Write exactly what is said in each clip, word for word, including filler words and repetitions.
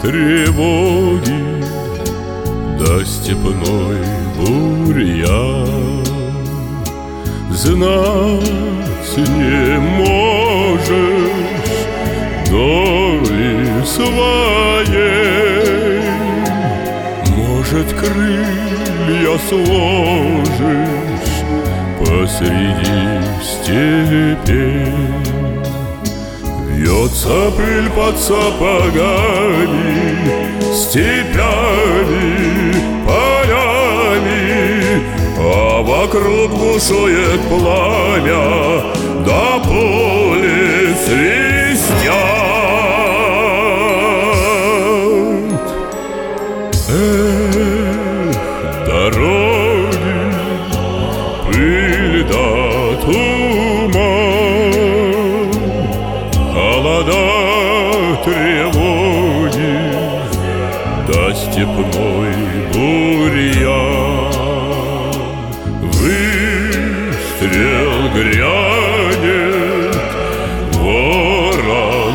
тревоги, да степной бурьян. Знать не можешь доли своей, может, крылья сложишь посреди степей. Вьется пыль под сапогами, степями, полями, а вокруг бушует пламя, да пули свистят. Эх, дороги, пыль да туман, холода, тревоги, да степной бурьян. Выстрел грянет, ворон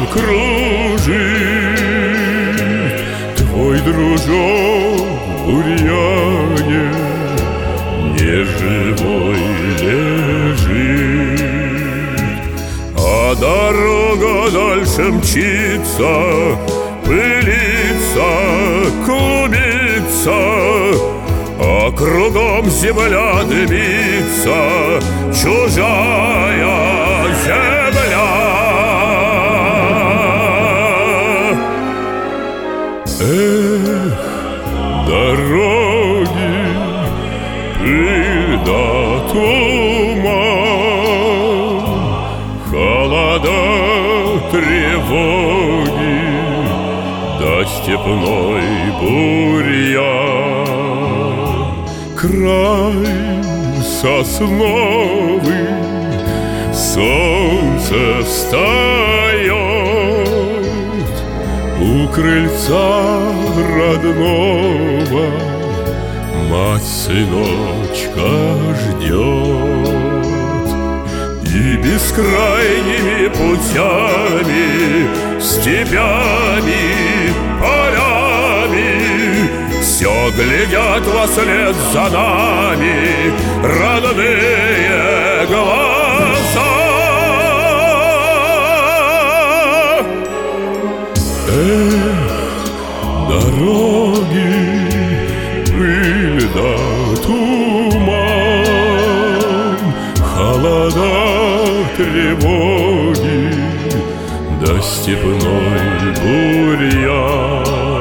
кружит, твой дружок в бурьяне неживой лежит. А дорога дальше мчится, пылится, клубится, а кругом земля дымится, чужая земля. Эх, дороги, пыль да туман, холода, тревоги, да степной бурьян. Край сосновый, солнце встает, у крыльца родного мать сыночка ждет. И бескрайними путями, степями, полями все глядят вослед за нами родные глаза. Эх, дороги, пыль да туман, холода, тревоги, да степной бурьян.